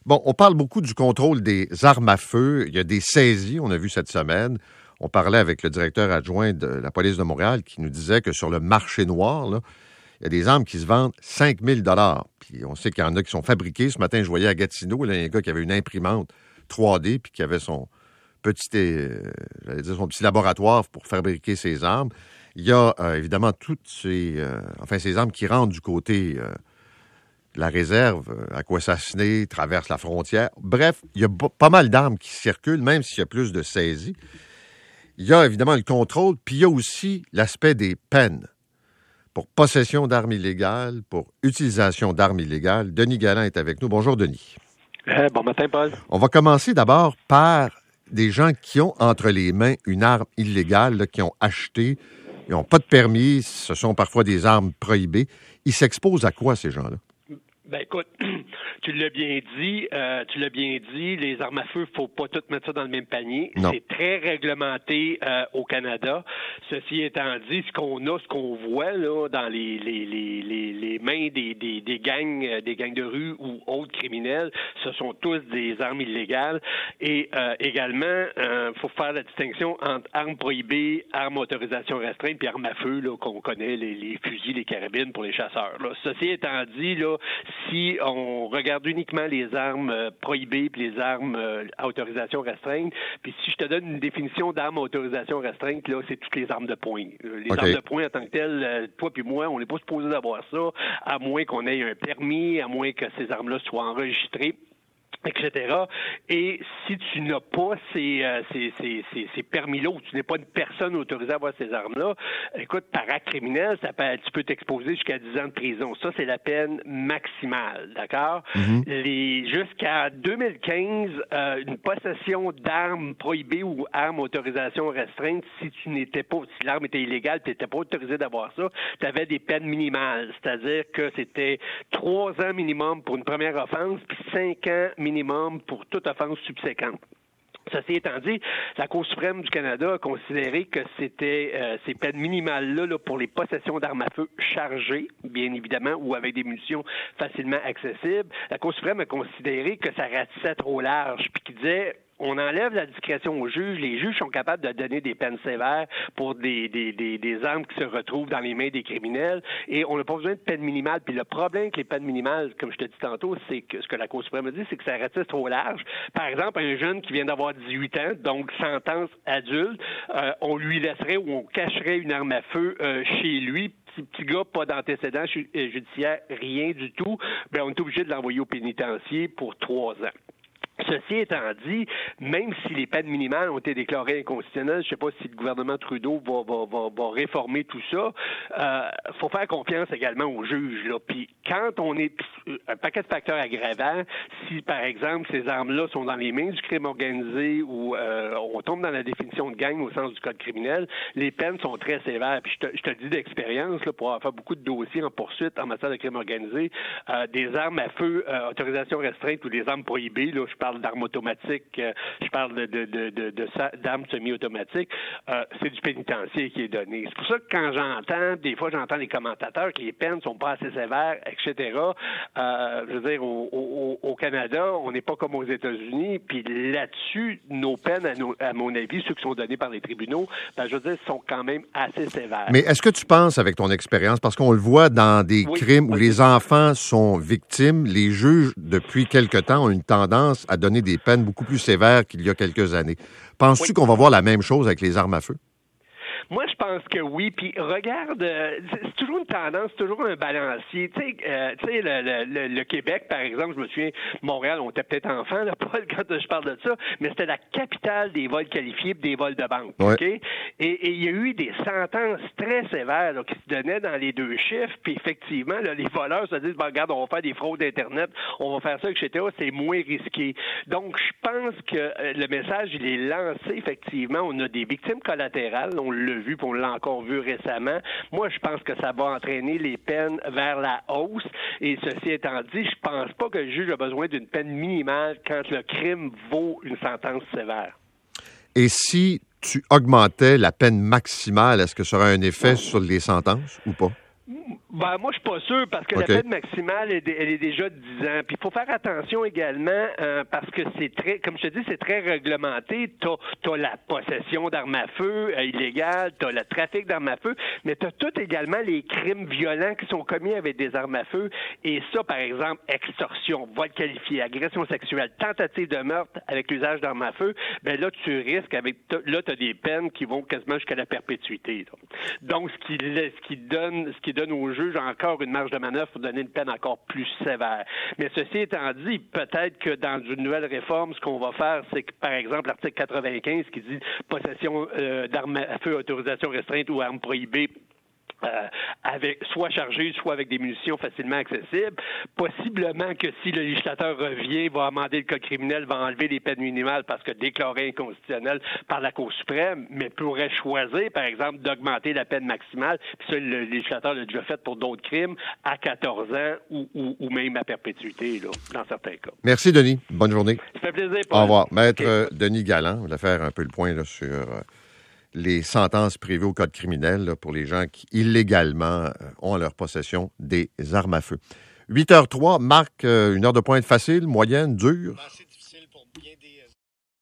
Bon, on parle beaucoup du contrôle des armes à feu. Il y a des saisies, on a vu cette semaine. On parlait avec le directeur adjoint de la police de Montréal qui nous disait que sur le marché noir, là, il y a des armes qui se vendent 5 000 $. Puis on sait qu'il y en a qui sont fabriquées. Ce matin, je voyais à Gatineau, là, il y a un gars qui avait une imprimante 3D puis qui avait son son petit laboratoire pour fabriquer ses armes. Il y a évidemment toutes ces armes qui rentrent du côté de la réserve, Akwesasne, traversent la frontière. Bref, il y a pas mal d'armes qui circulent, même s'il y a plus de saisies. Il y a évidemment le contrôle, puis il y a aussi l'aspect des peines pour possession d'armes illégales, pour utilisation d'armes illégales. Denis Galland est avec nous. Bonjour, Denis. Bon matin, Paul. On va commencer d'abord par des gens qui ont entre les mains une arme illégale, là, qui ont acheté, ils n'ont pas de permis, ce sont parfois des armes prohibées. Ils s'exposent à quoi, ces gens-là? Ben écoute, tu l'as bien dit, les armes à feu, faut pas toutes mettre ça dans le même panier. Non. C'est très réglementé au Canada. Ceci étant dit, ce qu'on voit là dans les mains des gangs de rue ou autres criminels, ce sont tous des armes illégales. Et également, faut faire la distinction entre armes prohibées, armes à autorisation restreinte, puis armes à feu là qu'on connaît, les fusils, les carabines pour les chasseurs. Là. Ceci étant dit, là, si on regarde uniquement les armes prohibées puis les armes à autorisation restreinte, puis si je te donne une définition d'armes à autorisation restreinte, là, c'est toutes les armes de poing. Les armes de poing en tant que telles, toi puis moi, on n'est pas supposé d'avoir ça, à moins qu'on ait un permis, à moins que ces armes-là soient enregistrées, etc. Et si tu n'as pas ces permis-là ou tu n'es pas une personne autorisée à avoir ces armes-là, écoute, par acte criminel, tu peux t'exposer jusqu'à 10 ans de prison. Ça, c'est la peine maximale, d'accord? Mm-hmm. Jusqu'à 2015, une possession d'armes prohibées ou armes à autorisation restreinte, si l'arme était illégale, tu n'étais pas autorisé d'avoir ça, tu avais des peines minimales. C'est-à-dire que c'était 3 ans minimum pour une première offense, puis 5 ans minimum pour toute offense subséquente. Ceci étant dit, la Cour suprême du Canada a considéré que c'était ces peines minimales-là là, pour les possessions d'armes à feu chargées, bien évidemment, ou avec des munitions facilement accessibles. La Cour suprême a considéré que ça ratissait trop large, puis qui disait on enlève la discrétion aux juges. Les juges sont capables de donner des peines sévères pour des armes qui se retrouvent dans les mains des criminels et on n'a pas besoin de peine minimale. Puis le problème avec les peines minimales, comme je te dis tantôt, c'est que ce que la Cour suprême a dit, c'est que ça ratisse trop large. Par exemple, un jeune qui vient d'avoir 18 ans, donc sentence adulte, on lui laisserait ou on cacherait une arme à feu chez lui. Petit gars, pas d'antécédent judiciaire, rien du tout, ben on est obligé de l'envoyer au pénitencier pour 3 ans. Ceci étant dit, même si les peines minimales ont été déclarées inconstitutionnelles, je ne sais pas si le gouvernement Trudeau va réformer tout ça, faut faire confiance également aux juges. Là. Puis quand on est un paquet de facteurs aggravants, si par exemple ces armes-là sont dans les mains du crime organisé ou on tombe dans la définition de gang au sens du code criminel, les peines sont très sévères. Puis je te le dis d'expérience, là, pour avoir fait beaucoup de dossiers en poursuite en matière de crime organisé, des armes à feu, autorisation restreinte ou des armes prohibées, là, je parle d'armes automatiques, je parle d'armes semi-automatiques, c'est du pénitencier qui est donné. C'est pour ça que des fois j'entends les commentateurs que les peines sont pas assez sévères, etc. Je veux dire, au Canada, on n'est pas comme aux États-Unis, puis là-dessus, nos peines, à mon avis, ceux qui sont donnés par les tribunaux, je veux dire, sont quand même assez sévères. Mais est-ce que tu penses, avec ton expérience, parce qu'on le voit dans des crimes où les enfants sont victimes, les juges, depuis quelque temps, ont une tendance à donner des peines beaucoup plus sévères qu'il y a quelques années. Penses-tu qu'on va voir la même chose avec les armes à feu? Moi, je pense que oui. Puis regarde, c'est toujours une tendance, c'est toujours un balancier. Tu sais, le Québec, par exemple, je me souviens, Montréal, on était peut-être enfant, là, Paul, quand je parle de ça, mais c'était la capitale des vols qualifiés et des vols de banque. Ouais. OK? Et il y a eu des sentences très sévères là, qui se donnaient dans les deux chiffres. Puis effectivement, là, les voleurs se disent, regarde, on va faire des fraudes Internet, on va faire ça, etc. C'est moins risqué. Donc, je pense que le message, il est lancé, effectivement. On a des victimes collatérales, on l'a vu, puis on l'a encore vu récemment. Moi, je pense que ça va entraîner les peines vers la hausse. Et ceci étant dit, je pense pas que le juge a besoin d'une peine minimale quand le crime vaut une sentence sévère. Et si tu augmentais la peine maximale, est-ce que ça aurait un effet sur les sentences ou pas? Ben, moi, je suis pas sûr parce que OK. la peine maximale, elle est déjà de 10 ans. Puis il faut faire attention également parce que c'est très, comme je te dis, c'est très réglementé. T'as la possession d'armes à feu illégale, t'as le trafic d'armes à feu, mais t'as tout également les crimes violents qui sont commis avec des armes à feu. Et ça, par exemple, extorsion, vol qualifié, agression sexuelle, tentative de meurtre avec l'usage d'armes à feu, ben là, tu risques là, t'as des peines qui vont quasiment jusqu'à la perpétuité. Là. Donc, ce qui donne aux juges encore une marge de manœuvre pour donner une peine encore plus sévère. Mais ceci étant dit, peut-être que dans une nouvelle réforme, ce qu'on va faire, c'est que, par exemple, l'article 95 qui dit possession d'armes à feu, autorisation restreinte ou armes prohibées, avec soit chargé, soit avec des munitions facilement accessibles. Possiblement que si le législateur revient, va amender le code criminel, va enlever les peines minimales parce que déclaré inconstitutionnel par la Cour suprême, mais pourrait choisir, par exemple, d'augmenter la peine maximale. Puis ça, le législateur l'a déjà fait pour d'autres crimes, à 14 ans ou même à perpétuité, là, dans certains cas. Merci, Denis. Bonne journée. Ça fait plaisir, Paul. Au revoir. Maître Denis Galland, on va faire un peu le point là, sur les sentences prévues au Code criminel là, pour les gens qui, illégalement, ont en leur possession des armes à feu. 8h03, Marc, une heure de pointe facile, moyenne, dure? C'est difficile pour bien